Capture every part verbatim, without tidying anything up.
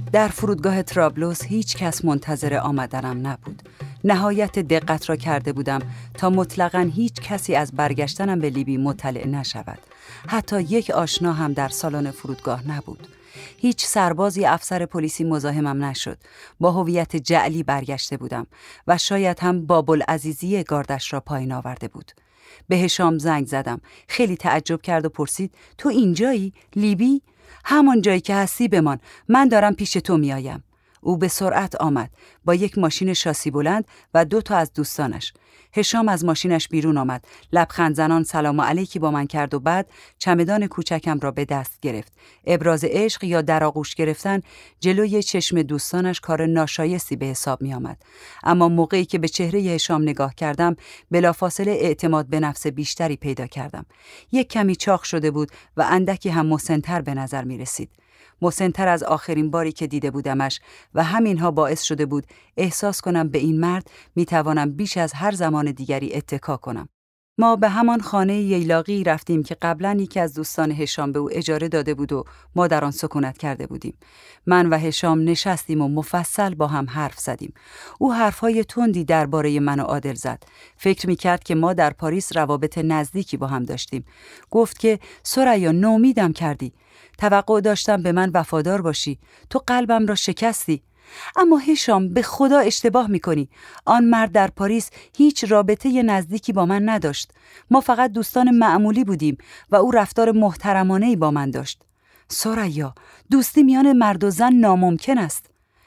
در فرودگاه طرابلس هیچ کس منتظر آمدنم نبود. نهایت دقت را کرده بودم تا مطلقاً هیچ کسی از برگشتنم به لیبی مطلع نشود. حتی یک آشنا هم در سالن فرودگاه نبود. هیچ سربازی افسر پلیسی مزاحمم نشد. با هویت جعلی برگشته بودم و شاید هم بابوالعزیزی گاردش را پایین آورده بود. به هشام زنگ زدم. خیلی تعجب کرد و پرسید تو اینجایی؟ لیبی؟ همان جایی که هستی بمان، من دارم پیش تو میایم. او به سرعت آمد با یک ماشین شاسی بلند و دو تا از دوستانش. هشام از ماشینش بیرون آمد، لبخند زنان سلام علیکی با من کرد و بعد چمدان کوچکم را به دست گرفت. ابراز عشق یا در آغوش گرفتن جلوی چشم دوستانش کار ناشایستی به حساب می آمد. اما موقعی که به چهره هشام نگاه کردم بلافاصله اعتماد به نفس بیشتری پیدا کردم. یک کمی چاق شده بود و اندکی هم مسن‌تر به نظر می رسید. مسن‌تر از آخرین باری که دیده بودمش و همینها باعث شده بود احساس کنم به این مرد میتوانم بیش از هر زمان دیگری اتکا کنم. ما به همان خانه ییلاقی رفتیم که قبلا یکی از دوستان هشام به او اجاره داده بود و ما در آن سکونت کرده بودیم. من و هشام نشستیم و مفصل با هم حرف زدیم. او حرفهای تندی درباره من و عادل زد. فکر می‌کرد که ما در پاریس روابط نزدیکی با هم داشتیم. گفت که ثریا نومیدم کردی. توقع داشتم به من وفادار باشی. تو قلبم را شکستی. اما هشام به خدا اشتباه میکنی. آن مرد در پاریس هیچ رابطه نزدیکی با من نداشت. ما فقط دوستان معمولی بودیم و او رفتار محترمانه‌ای با من داشت. ثریا، دوستی میان مرد و زن ناممکن است.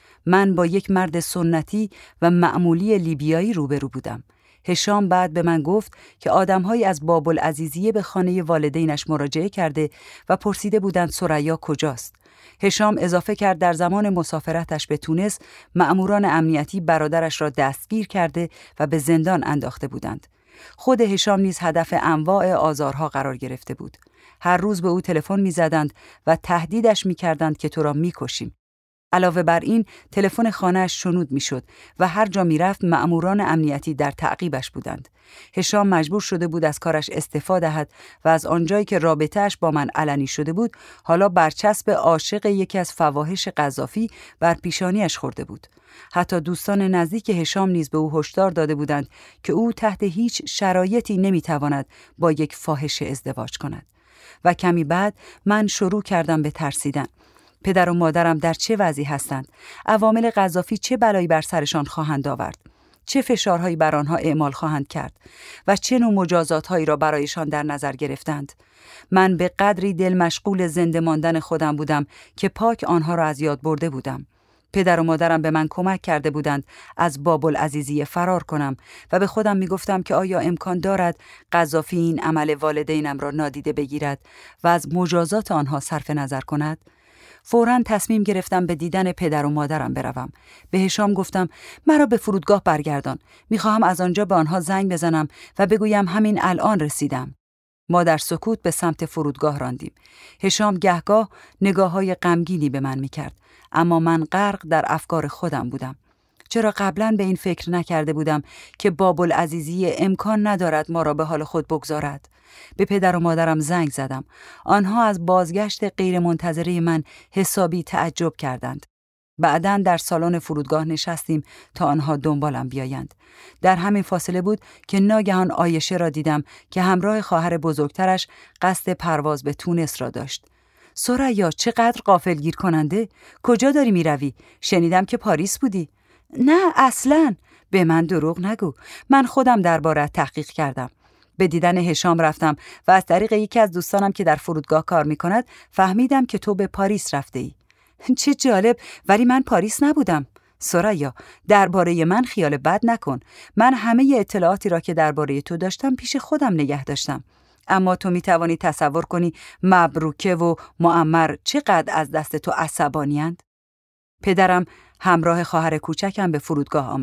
من با یک مرد سنتی و معمولی لیبیایی روبرو بودم. هشام بعد به من گفت که آدم‌هایی از بابوالعزیزیه به خانه والدینش مراجعه کرده و پرسیده بودند ثریا کجاست. هشام اضافه کرد در زمان مسافرتش به تونس مأموران امنیتی برادرش را دستگیر کرده و به زندان انداخته بودند. خود هشام نیز هدف انواع آزارها قرار گرفته بود. هر روز به او تلفن می‌زدند و تهدیدش می‌کردند که تو را می‌کشیم. علاوه بر این تلفن خانه‌اش شنود میشد و هر جا میرفت مأموران امنیتی در تعقیبش بودند. هشام مجبور شده بود از کارش استعفا دهد و از آنجایی که رابطه‌اش با من علنی شده بود حالا برچسب عاشق یکی از فواحش قذافی بر پیشانیش خورده بود. حتی دوستان نزدیک هشام نیز به او هشدار داده بودند که او تحت هیچ شرایطی نمیتواند با یک فاحشه ازدواج کند. و کمی بعد من شروع کردم به ترسیدن. پدر و مادرم در چه وضعی هستند؟ عوامل قذافی چه بلایی بر سرشان خواهند آورد؟ چه فشارهایی بر آنها اعمال خواهند کرد؟ و چه نوع مجازاتهایی را برایشان در نظر گرفتند؟ من به قدری دل مشغول زنده ماندن خودم بودم که پاک آنها را از یاد برده بودم. پدر و مادرم به من کمک کرده بودند از بابوالعزیزیه فرار کنم و به خودم می گفتم که آیا امکان دارد قذافی این عمل والدینم را نادیده بگیرد و از مجازات آنها صرف نظر کند؟ فوراً تصمیم گرفتم به دیدن پدر و مادرم بروم. به هشام گفتم مرا به فرودگاه برگردان. میخواهم از آنجا به آنها زنگ بزنم و بگویم همین الان رسیدم. ما در سکوت به سمت فرودگاه راندیم. هشام گهگاه نگاه‌های غمگینی به من میکرد، اما من غرق در افکار خودم بودم. چرا قبلاً به این فکر نکرده بودم که بابوالعزیزیه امکان ندارد ما را به حال خود بگذارد؟ به پدر و مادرم زنگ زدم. آنها از بازگشت غیرمنتظره من حسابی تعجب کردند. بعداً در سالن فرودگاه نشستیم تا آنها دنبالم بیایند. در همین فاصله بود که ناگهان عایشه را دیدم که همراه خواهر بزرگترش قصد پرواز به تونس را داشت. ثریا، چقدر غافلگیر کننده! کجا داری می روی؟ شنیدم که پاریس بودی. نه اصلاً. به من دروغ نگو. من خودم درباره‌ات تحقیق کردم. به دیدن هشام رفتم و از طریق یکی از دوستانم که در فرودگاه کار می کند فهمیدم که تو به پاریس رفته ای. چه جالب، ولی من پاریس نبودم. ثریا، درباره من خیال بد نکن. من همه اطلاعاتی را که درباره تو داشتم پیش خودم نگه داشتم. اما تو می توانی تصور کنی مبروکه و معمر چقدر از دست تو عصبانی‌اند؟ پدرم همراه خواهر کوچکم به فرودگاه آمد.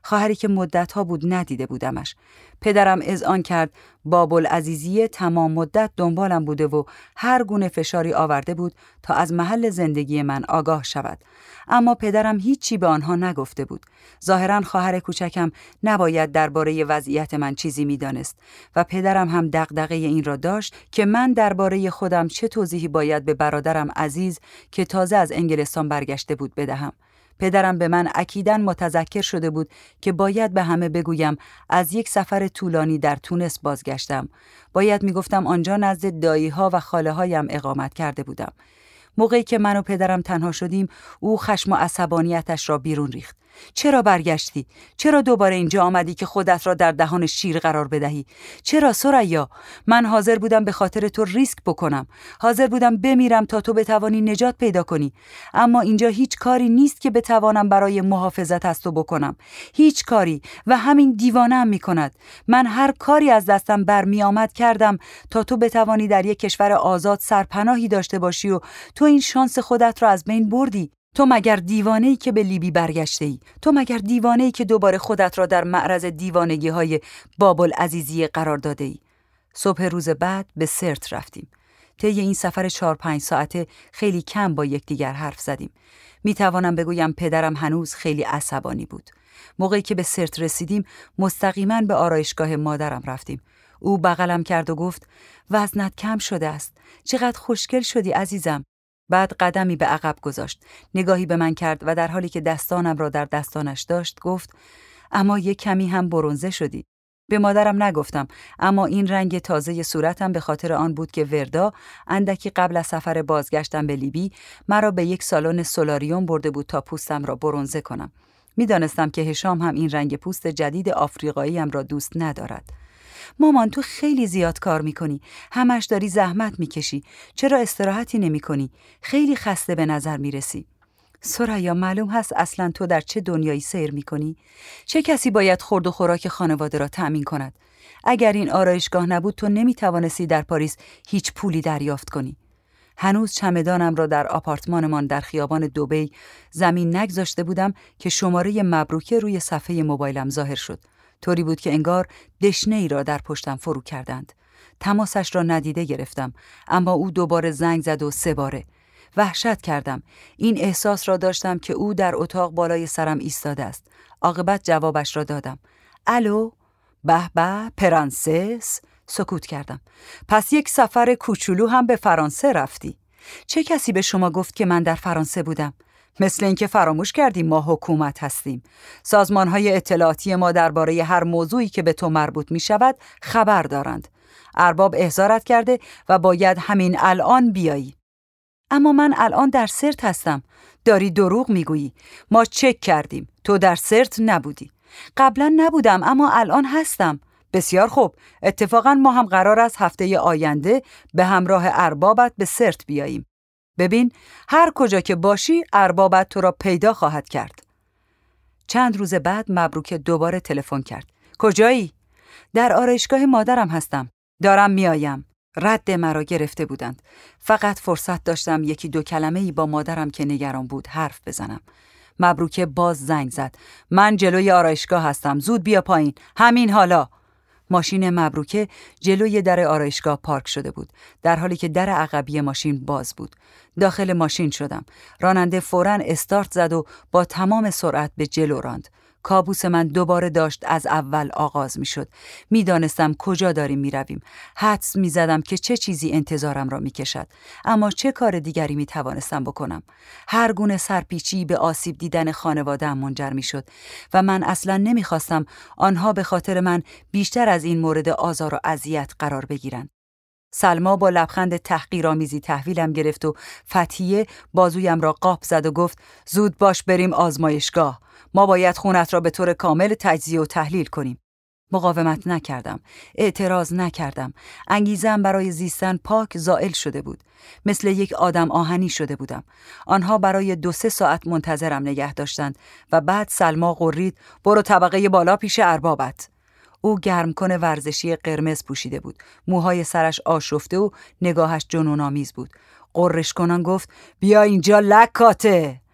خواهری که مدت‌ها بود ندیده بودمش. پدرم اذعان کرد بابالعزیزیه تمام مدت دنبالم بوده و هر گونه فشاری آورده بود تا از محل زندگی من آگاه شود. اما پدرم هیچی به آنها نگفته بود. ظاهراً خواهر کوچکم نباید درباره وضعیت من چیزی می‌دانست و پدرم هم دغدغه این را داشت که من درباره خودم چه توضیحی باید به برادرم عزیز که تازه از انگلستان برگشته بود بدهم. پدرم به من اکیداً متذکر شده بود که باید به همه بگویم از یک سفر طولانی در تونس بازگشتم. باید میگفتم آنجا نزد دایی‌ها و خاله‌هایم اقامت کرده بودم. موقعی که من و پدرم تنها شدیم، او خشم و عصبانیتش را بیرون ریخت. چرا برگشتی؟ چرا دوباره اینجا آمدی که خودت را در دهان شیر قرار بدهی؟ چرا ثریا؟ من حاضر بودم به خاطر تو ریسک بکنم. حاضر بودم بمیرم تا تو بتوانی نجات پیدا کنی. اما اینجا هیچ کاری نیست که بتوانم برای محافظت از تو بکنم. هیچ کاری، و همین دیوانه هم میکند. من هر کاری از دستم برمی آمد کردم تا تو بتوانی در یک کشور آزاد سرپناهی داشته باشی و تو این شانس خودت را از بین بردی. تو مگر دیوانه‌ای که به لیبی برگشته‌ای؟ تو مگر دیوانه‌ای که دوباره خودت را در معرض دیوانگی‌های بابالعزیزیه قرار داده‌ای؟ صبح روز بعد به سرت رفتیم. طی این سفر چهار پنج ساعته خیلی کم با یکدیگر حرف زدیم. می توانم بگویم پدرم هنوز خیلی عصبانی بود. موقعی که به سرت رسیدیم مستقیما به آرایشگاه مادرم رفتیم. او بغلم کرد و گفت وزنت کم شده است. چقدر خوشگل شدی عزیزم. بعد قدمی به عقب گذاشت. نگاهی به من کرد و در حالی که دستانم را در دستانش داشت گفت اما یک کمی هم برنزه شدی. به مادرم نگفتم، اما این رنگ تازه صورتم به خاطر آن بود که وردا اندکی قبل از سفر بازگشتم به لیبی مرا به یک سالن سولاریوم برده بود تا پوستم را برنزه کنم. میدانستم که هشام هم این رنگ پوست جدید آفریقاییم را دوست ندارد. مامان تو خیلی زیاد کار میکنی، همش داری زحمت میکشی، چرا استراحتی نمیکنی؟ خیلی خسته به نظر میرسی. ثریا معلوم هست اصلا تو در چه دنیایی سیر میکنی؟ چه کسی باید خورد و خوراک خانواده را تأمین کند؟ اگر این آرایشگاه نبود تو نمیتوانستی در پاریس هیچ پولی دریافت کنی. هنوز چمدانم را در آپارتمانمان در خیابان دبی زمین نگذاشته بودم که شماره مبروکه روی صفحه موبایلم ظاهر شد. طوری بود که انگار دشنه ای را در پشتم فرو کردند. تماسش را ندیده گرفتم، اما او دوباره زنگ زد و سه باره. وحشت کردم. این احساس را داشتم که او در اتاق بالای سرم ایستاده است. عاقبت جوابش را دادم. الو؟ به به پرنسس؟ سکوت کردم. پس یک سفر کوچولو هم به فرانسه رفتی؟ چه کسی به شما گفت که من در فرانسه بودم؟ مثل اینکه فراموش کردیم ما حکومت هستیم. سازمان‌های اطلاعاتی ما درباره هر موضوعی که به تو مربوط می شود خبر دارند. ارباب احضارت کرده و باید همین الان بیایی. اما من الان در سرت هستم. داری دروغ میگویی. ما چک کردیم. تو در سرت نبودی. قبلا نبودم اما الان هستم. بسیار خوب. اتفاقا ما هم قرار است هفته آینده به همراه اربابت به سرت بیاییم. ببین هر کجا که باشی اربابت تو را پیدا خواهد کرد. چند روز بعد مبروک دوباره تلفن کرد. کجایی؟ در آرایشگاه مادرم هستم. دارم میایم. رد مرا گرفته بودند. فقط فرصت داشتم یکی دو کلمه‌ای با مادرم که نگران بود حرف بزنم. مبروک باز زنگ زد. من جلوی آرایشگاه هستم. زود بیا پایین. همین حالا. ماشین مبروکه جلوی در آرایشگاه پارک شده بود، در حالی که در عقبی ماشین باز بود. داخل ماشین شدم. راننده فوراً استارت زد و با تمام سرعت به جلو راند. کابوس من دوباره داشت از اول آغاز می شد. می دانستم کجا داریم می رویم. حدس می زدم که چه چیزی انتظارم را می کشد. اما چه کار دیگری می توانستم بکنم؟ هر گونه سرپیچی به آسیب دیدن خانواده‌ام منجر می شد و من اصلا نمی خواستم آنها به خاطر من بیشتر از این مورد آزار و اذیت قرار بگیرند. سلما با لبخند تحقیرآمیزی تحویلم گرفت و فتحیه بازویم را قاپ زد و گفت زود باش بریم آزمایشگاه. ما باید خونت را به طور کامل تجزیه و تحلیل کنیم. مقاومت نکردم. اعتراض نکردم. انگیزه‌ام برای زیستن پاک زائل شده بود. مثل یک آدم آهنی شده بودم. آنها برای دو سه ساعت منتظرم نگه داشتند و بعد سلما غرید برو طبقه بالا پیش اربابت. او گرمکن ورزشی قرمز پوشیده بود. موهای سرش آشفته و نگاهش جنون‌آمیز بود. غرش کنان گفت بیا اینجا لکاته.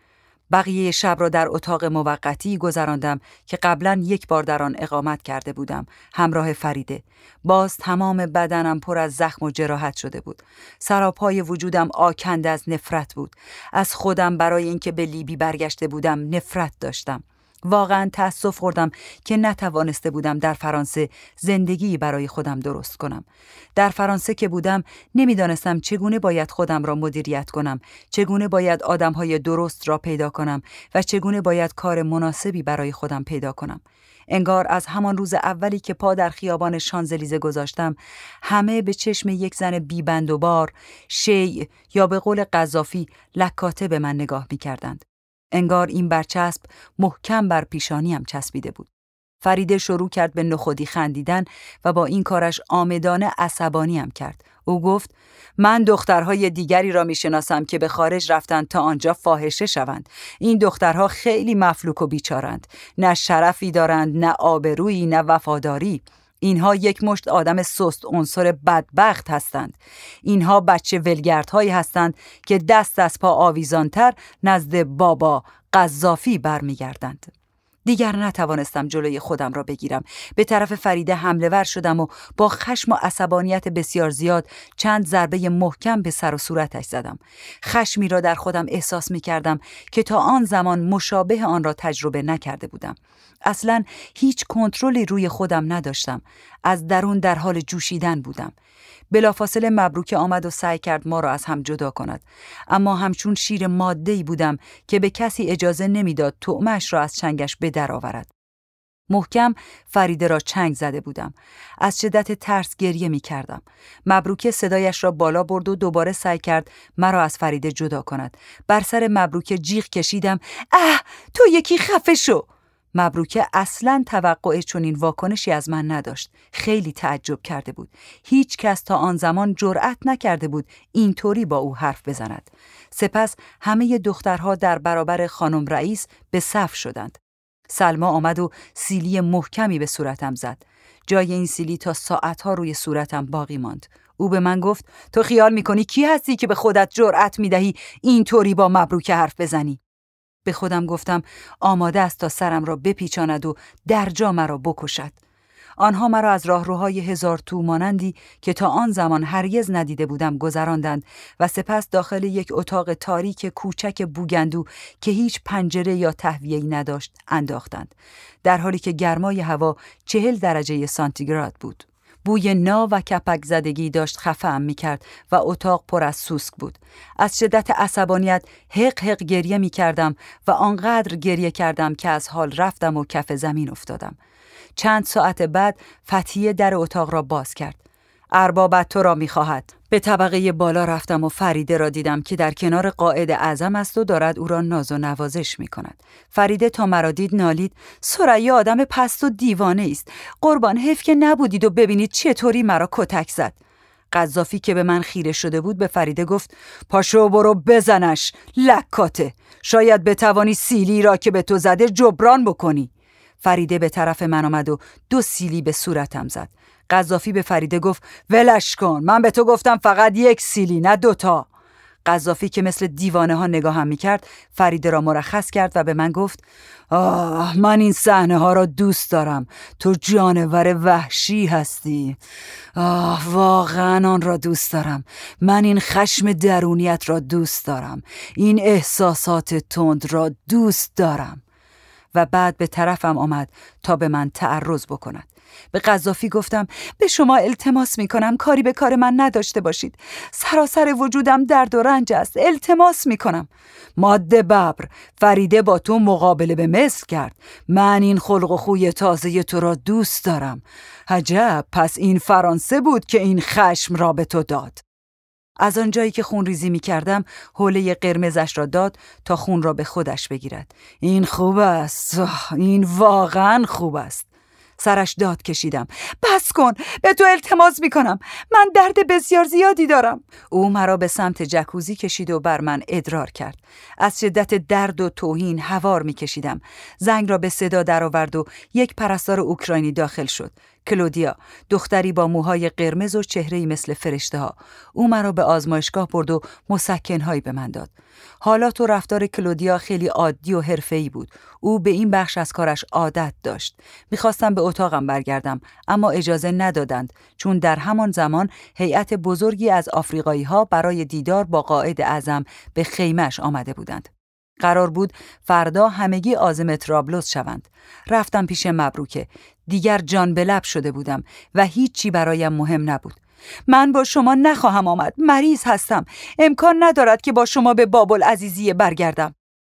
بقیه شب را در اتاق موقتی گذراندم که قبلا یک بار در آن اقامت کرده بودم، همراه فریده. باز تمام بدنم پر از زخم و جراحت شده بود. سراپای وجودم آکنده از نفرت بود. از خودم برای اینکه به لیبی برگشته بودم نفرت داشتم. واقعا تأسف خوردم که نتوانسته بودم در فرانسه زندگی برای خودم درست کنم. در فرانسه که بودم نمیدانستم چگونه باید خودم را مدیریت کنم، چگونه باید آدمهای درست را پیدا کنم و چگونه باید کار مناسبی برای خودم پیدا کنم. انگار از همان روز اولی که پا در خیابان شانزلیزه گذاشتم، همه به چشم یک زن بیبند و بار، شیع یا به قول قذافی لکاته به من نگاه می کردند. انگار این برچسب محکم بر پیشانیم چسبیده بود. فریده شروع کرد به نخودی خندیدن و با این کارش آمدانه عصبانیم کرد. او گفت: من دخترهای دیگری را میشناسم که به خارج رفتند تا آنجا فاحشه شوند. این دخترها خیلی مفلوک و بیچارند. نه شرفی دارند، نه آبرویی، نه وفاداری. اینها یک مشت آدم سست عنصر بدبخت هستند. اینها بچه ولگردهایی هستند که دست از پا آویزانتر نزد بابا قذافی برمیگردند. دیگر نتوانستم جلوی خودم را بگیرم. به طرف فریده حمله ور شدم و با خشم و عصبانیت بسیار زیاد چند ضربه محکم به سر و صورتش زدم. خشمی را در خودم احساس می کردم که تا آن زمان مشابه آن را تجربه نکرده بودم. اصلاً هیچ کنترلی روی خودم نداشتم. از درون در حال جوشیدن بودم. بلافاصله مبروکه آمد و سعی کرد ما را از هم جدا کند، اما همچون شیر ماده‌ای بودم که به کسی اجازه نمیداد طعمه‌اش را از چنگش به در آورد. محکم فریده را چنگ زده بودم. از شدت ترس گریه می کردم. مبروکه صدایش را بالا برد و دوباره سعی کرد مرا از فریده جدا کند. بر سر مبروکه جیغ کشیدم: اه، تو یکی خفه شو! مبروکه اصلاً توقع چنین واکنشی از من نداشت. خیلی تعجب کرده بود. هیچ کس تا آن زمان جرأت نکرده بود اینطوری با او حرف بزند. سپس همه دخترها در برابر خانم رئیس به صف شدند. سلما آمد و سیلی محکمی به صورتم زد. جای این سیلی تا ساعتها روی صورتم باقی ماند. او به من گفت: تو خیال میکنی کی هستی که به خودت جرأت میدهی اینطوری با مبروکه حرف بزنی؟ به خودم گفتم آماده است تا سرم را بپیچاند و در جا مرا بکشد. آنها مرا از راهروهای هزار تو مانندی که تا آن زمان هرگز ندیده بودم گذراندند و سپس داخل یک اتاق تاریک کوچک بوگندو که هیچ پنجره یا تهویه‌ای نداشت انداختند، در حالی که گرمای هوا چهل درجه سانتیگراد بود. بوی نا و کپک زدگی داشت خفه‌ام می‌کرد و اتاق پر از سوسک بود. از شدت عصبانیت حق حق گریه می‌کردم و آنقدر گریه کردم که از حال رفتم و کف زمین افتادم. چند ساعت بعد فتحیه در اتاق را باز کرد. اربابت تو را می‌خواهد. به طبقه بالا رفتم و فریده را دیدم که در کنار قائد اعظم است و دارد او را ناز و نوازش می‌کند. فریده تا مرا دید نالید: ثریا آدم پست و دیوانه است. قربان حیف که نبودید و ببینید چطوری مرا کتک زد. قذافی که به من خیره شده بود به فریده گفت: پاشو برو بزنش لکاته. شاید بتوانی سیلی را که به تو زده جبران بکنی. فریده به طرف من آمد و دو سیلی به صورتم زد. قذافی به فریده گفت: ولش کن، من به تو گفتم فقط یک سیلی نه دوتا. قذافی که مثل دیوانه ها نگاهم میکرد فریده را مرخص کرد و به من گفت: آه، من این صحنه ها را دوست دارم. تو جانور وحشی هستی. آه، واقعا آن را دوست دارم. من این خشم درونیت را دوست دارم. این احساسات تند را دوست دارم. و بعد به طرفم آمد تا به من تعرض بکند. به قذافی گفتم: به شما التماس می کنم کاری به کار من نداشته باشید. سراسر وجودم درد و رنج است. التماس می کنم. ماده ببر، فریده با تو مقابله به مثل کرد. من این خلق و خوی تازه تو را دوست دارم. عجب، پس این فرانسه بود که این خشم را به تو داد. از آنجایی که خون ریزی می کردم حوله قرمزش را داد تا خون را به خودش بگیرد. این خوب است، این واقعا خوب است. سرش داد کشیدم: بس کن، به تو التماس می کنم، من درد بسیار زیادی دارم. او مرا به سمت جکوزی کشید و بر من ادرار کرد. از شدت درد و توهین هوار می کشیدم. زنگ را به صدا در آورد و یک پرستار اوکراینی داخل شد. کلودیا، دختری با موهای قرمز و چهره‌ای مثل فرشته ها. او مرا به آزمایشگاه برد و مسکن‌هایی به من داد. حالات و رفتار کلودیا خیلی عادی و حرفه‌ای بود. او به این بخش از کارش عادت داشت. می‌خواستم به اتاقم برگردم، اما اجازه ندادند، چون در همان زمان هیئت بزرگی از آفریقایی‌ها برای دیدار با قائد اعظم به خیمه‌اش آمده بودند. قرار بود فردا همگی عازم طرابلس شوند. رفتم پیش مبروکه. دیگر جان به لب شده بودم و هیچی برایم مهم نبود. من با شما نخواهم آمد. مریض هستم. امکان ندارد که با شما به باب‌العزیزیه برگردم.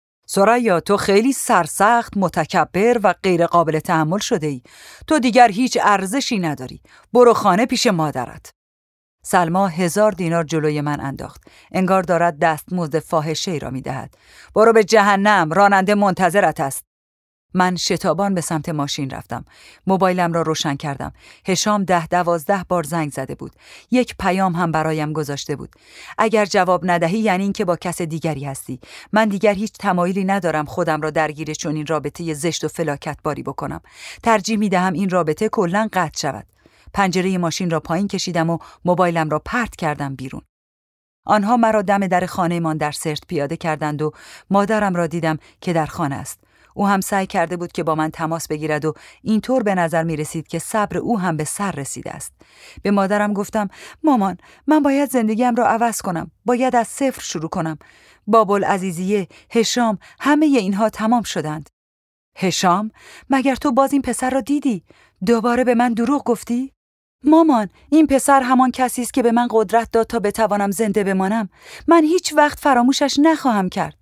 ثریا، تو خیلی سرسخت، متکبر و غیر قابل تحمل شده ای. تو دیگر هیچ ارزشی نداری. برو خانه پیش مادرت. سلما هزار دینار جلوی من انداخت. انگار دارد دستمزد فاحشه‌ای را می‌دهد. برو به جهنم، راننده منتظرت است. من شتابان به سمت ماشین رفتم. موبایلم را روشن کردم. هشام ده دوازده بار زنگ زده بود. یک پیام هم برایم گذاشته بود. اگر جواب ندهی یعنی این که با کس دیگری هستی. من دیگر هیچ تمایلی ندارم خودم را درگیر چنین رابطه زشت و فلاکت باری بکنم. ترجیح می‌دهم این رابطه کلاً قطع شود. پنجره ماشین را پایین کشیدم و موبایلم را پرت کردم بیرون. آنها مرا دم در خانه‌مان در سرت پیاده کردند و مادرم را دیدم که در خانه است. او هم سعی کرده بود که با من تماس بگیرد و اینطور به نظر می رسید که صبر او هم به سر رسیده است. به مادرم گفتم مامان، من باید زندگیم را عوض کنم. باید از صفر شروع کنم. باب‌العزیزیه، هشام، همه اینها تمام شدند. هشام؟ مگر تو باز این پسر را دیدی؟ دوباره به من دروغ گفتی؟ مامان، این پسر همان کسی است که به من قدرت داد تا بتوانم زنده بمانم. من هیچ وقت فراموشش نخواهم کرد.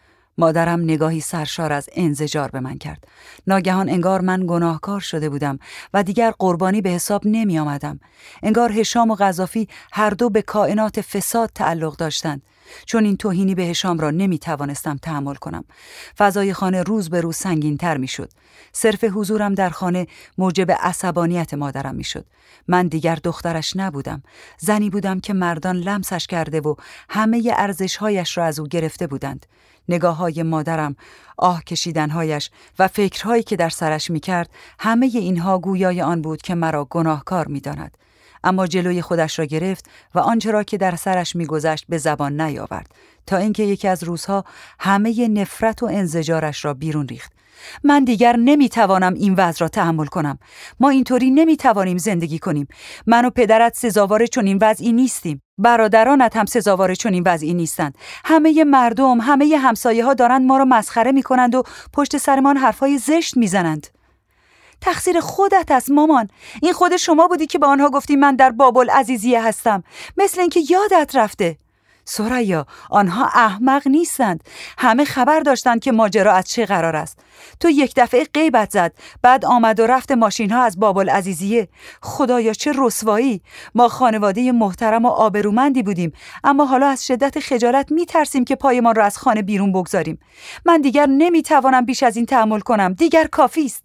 مادرم نگاهی سرشار از انزجار به من کرد. ناگهان انگار من گناهکار شده بودم و دیگر قربانی به حساب نمی آمدم. انگار هشام و قذافی هر دو به کائنات فساد تعلق داشتند. چون این توهینی به هشام را نمی توانستم تحمل کنم. فضای خانه روز به روز سنگین تر می شد. صرف حضورم در خانه موجب عصبانیت مادرم می شد. من دیگر دخترش نبودم. زنی بودم که مردان لمسش کرده و همه ارزش‌هایش را از او گرفته بودند. نگاه‌های مادرم، آه کشیدن‌هایش و فکرهایی که در سرش می‌کرد، همه اینها گویای آن بود که مرا گناهکار می‌داند. اما جلوی خودش را گرفت و آنچه را که در سرش می‌گذشت به زبان نیاورد، تا اینکه یکی از روزها همه نفرت و انزجارش را بیرون ریخت. من دیگر نمیتوانم این وضع را تحمل کنم. ما اینطوری نمیتوانیم زندگی کنیم. من و پدرت سزاوار چنین وضعی نیستیم. برادرانت هم سزاوار چنین وضعی نیستند. همه مردم، همه همسایه ها دارند ما را مسخره میکنند و پشت سرمان حرفای زشت میزنند. تقصیر خودت است مامان. این خود شما بودی که به آنها گفتی من در باب‌العزیزیه هستم. مثل اینکه یادت رفته. ثریا، آنها احمق نیستند. همه خبر داشتند که ماجرا از چه قرار است. تو یک دفعه غیبت زد، بعد آمد و رفت ماشین ها از باب‌العزیزیه. خدایا چه رسوایی. ما خانواده محترم و آبرومندی بودیم، اما حالا از شدت خجالت میترسیم که پایمان را از خانه بیرون بگذاریم. من دیگر نمیتوانم بیش از این تحمل کنم. دیگر کافی است.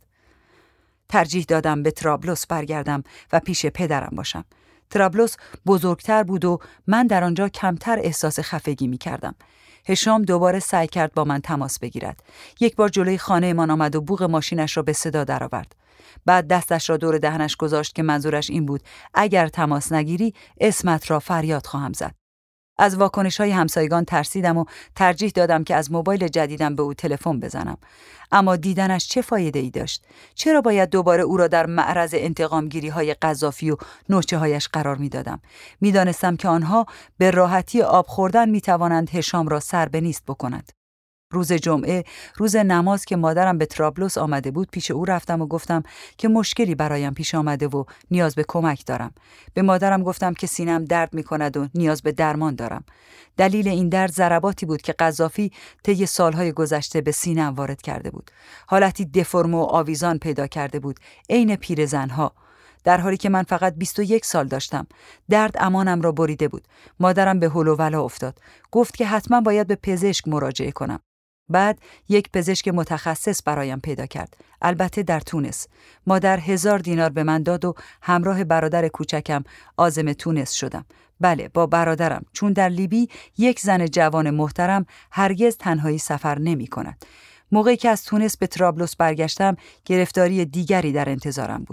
ترجیح دادم به طرابلس برگردم و پیش پدرم باشم. طرابلس بزرگتر بود و من در آنجا کمتر احساس خفگی می کردم. هشام دوباره سعی کرد با من تماس بگیرد. یک بار جلوی خانه من آمد و بوق ماشینش را به صدا درآورد. بعد دستش را دور دهنش گذاشت که منظورش این بود اگر تماس نگیری اسمت را فریاد خواهم زد. از واکنش‌های همسایگان ترسیدم و ترجیح دادم که از موبایل جدیدم به او تلفن بزنم. اما دیدنش چه فایده‌ای داشت؟ چرا باید دوباره او را در معرض انتقامگیری‌های قذافی و نوچه‌هایش قرار می‌دادم؟ می‌دانستم که آنها به راحتی آب خوردن می‌توانند هشام را سر به نیست بکنند. روز جمعه، روز نماز که مادرم به طرابلس آمده بود، پیش او رفتم و گفتم که مشکلی برایم پیش آمده و نیاز به کمک دارم. به مادرم گفتم که سینم درد می‌کند و نیاز به درمان دارم. دلیل این درد ضرباتی بود که قذافی طی سالهای گذشته به سینه‌ام وارد کرده بود. حالتی دفرم و آویزان پیدا کرده بود، عین پیرزن‌ها. در حالی که من فقط بیست و یک سال داشتم. درد امانم را بریده بود. مادرم به هول و ولا افتاد. گفت که حتما باید به پزشک مراجعه کنم. بعد یک پزشک متخصص برایم پیدا کرد، البته در تونس. مادر هزار دینار به من داد و همراه برادر کوچکم عازم تونس شدم. بله، با برادرم، چون در لیبی یک زن جوان محترم هرگز تنهایی سفر نمی کند. موقعی که از تونس به طرابلس برگشتم، گرفتاری دیگری در انتظارم بود.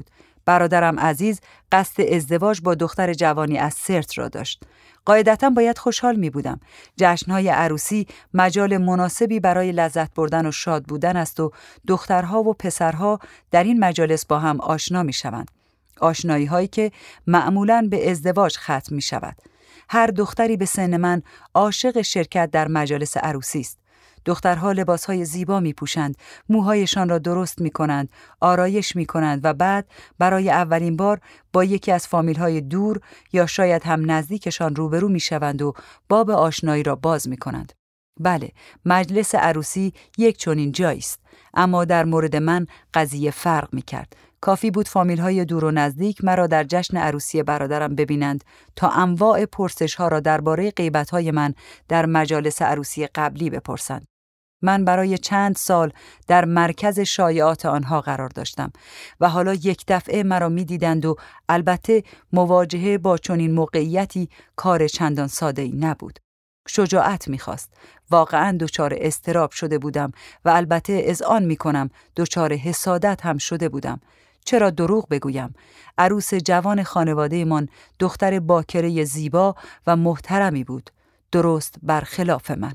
برادرم عزیز قصد ازدواج با دختر جوانی از سرت را داشت. قاعدتاً باید خوشحال می بودم. جشن‌های عروسی مجال مناسبی برای لذت بردن و شاد بودن است و دخترها و پسرها در این مجالس با هم آشنا می شوند. آشنایی هایی که معمولاً به ازدواج ختم می شود. هر دختری به سن من عاشق شرکت در مجالس عروسی است. دخترها لباسهای زیبا می پوشند، موهایشان را درست می کنند، آرایش می کنند و بعد برای اولین بار با یکی از فامیل‌های دور یا شاید هم نزدیکشان روبرو می شوند و باب آشنایی را باز می کنند. بله، مجلس عروسی یک چنین جایی است، اما در مورد من قضیه فرق می کرد. کافی بود فامیل‌های دور و نزدیک مرا در جشن عروسی برادرم ببینند تا انواع پرسش‌ها را درباره غیبت‌های من در مجالس عروسی قبلی بپرسند. من برای چند سال در مرکز شایعات آنها قرار داشتم و حالا یک دفعه مرا می‌دیدند و البته مواجهه با چنین موقعیتی کار چندان ساده‌ای نبود. شجاعت می‌خواست. واقعاً دچار اضطراب شده بودم و البته اذعان می‌کنم دچار حسادت هم شده بودم. چرا دروغ بگویم؟ عروس جوان خانواده‌مان دختر باکره زیبا و محترمی بود، درست برخلاف من.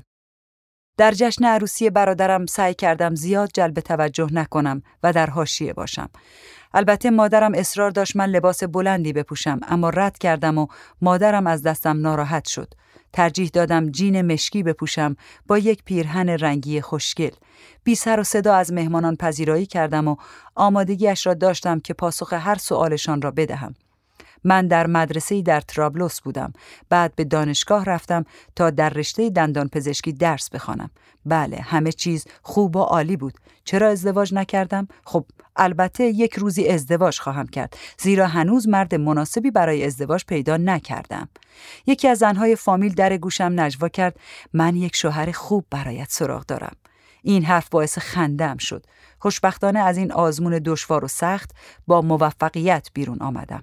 در جشن عروسی برادرم سعی کردم زیاد جلب توجه نکنم و در حاشیه باشم. البته مادرم اصرار داشت من لباس بلندی بپوشم، اما رد کردم و مادرم از دستم ناراحت شد. ترجیح دادم جین مشکی بپوشم با یک پیرهن رنگی خوشگل. بی سر و صدا از مهمانان پذیرایی کردم و آمادگیش را داشتم که پاسخ هر سؤالشان را بدهم. من در مدرسه‌ای در ترابلوس بودم. بعد به دانشگاه رفتم تا در رشته دندان پزشکی درس بخوانم. بله، همه چیز خوب و عالی بود. چرا ازدواج نکردم؟ خب البته یک روزی ازدواج خواهم کرد، زیرا هنوز مرد مناسبی برای ازدواج پیدا نکردم. یکی از زنهای فامیل در گوشم نجوا کرد: من یک شوهر خوب برایت سراغ دارم. این حرف باعث خنده‌ام شد. خوشبختانه از این آزمون دشوار و سخت با موفقیت بیرون آمدم.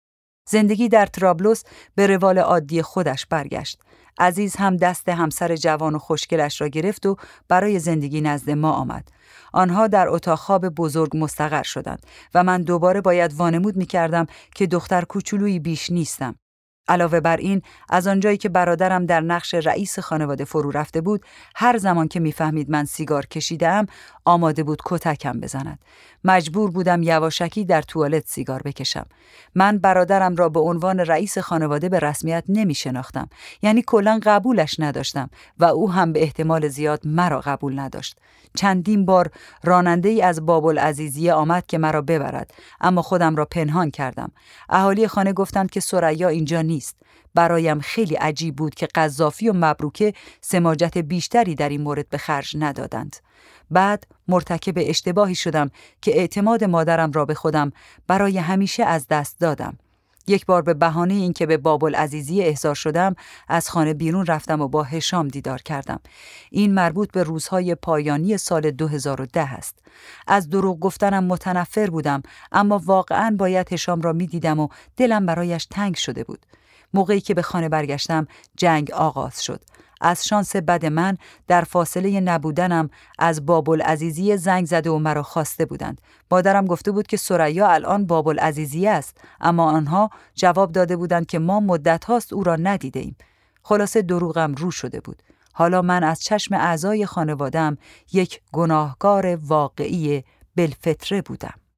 زندگی در ترابلوس به روال عادی خودش برگشت. عزیز هم دست همسر جوان و خوشگلش را گرفت و برای زندگی نزد ما آمد. آنها در اتاق خواب بزرگ مستقر شدند و من دوباره باید وانمود می‌کردم که دختر کوچولویی بیش نیستم. علاوه بر این، از آنجایی که برادرم در نقش رئیس خانواده فرو رفته بود، هر زمان که میفهمید من سیگار کشیدم، آماده بود کتکم بزند. مجبور بودم یواشکی در توالت سیگار بکشم. من برادرم را به عنوان رئیس خانواده به رسمیت نمی شناختم، یعنی کلاً قبولش نداشتم و او هم به احتمال زیاد مرا قبول نداشت. چندین بار راننده ای از باب‌العزیزیه آمد که مرا ببرد، اما خودم را پنهان کردم. اهالی خانه گفتند که ثریا اینجا نیست. برایم خیلی عجیب بود که قذافی و مبروکه سماجت بیشتری در این مورد به خرج ندادند. بعد مرتکب اشتباهی شدم که اعتماد مادرم را به خودم برای همیشه از دست دادم. یک بار به بهانه اینکه به باب‌العزیزیه احضار شدم، از خانه بیرون رفتم و با هشام دیدار کردم. این مربوط به روزهای پایانی سال دو هزار و ده است. از دروغ گفتنم متنفر بودم، اما واقعاً باید هشام را می دیدم و دلم برایش تنگ شده بود. موقعی که به خانه برگشتم، جنگ آغاز شد. از شانس بد من در فاصله نبودنم از باب‌العزیزیه زنگ زده و مرا خواسته بودند. مادرم گفته بود که ثریا الان باب‌العزیزیه است، اما آنها جواب داده بودند که ما مدت هاست او را ندیده ایم. خلاصه دروغم رو شده بود. حالا من از چشم اعضای خانواده‌ام یک گناهکار واقعی بالفطره بودم.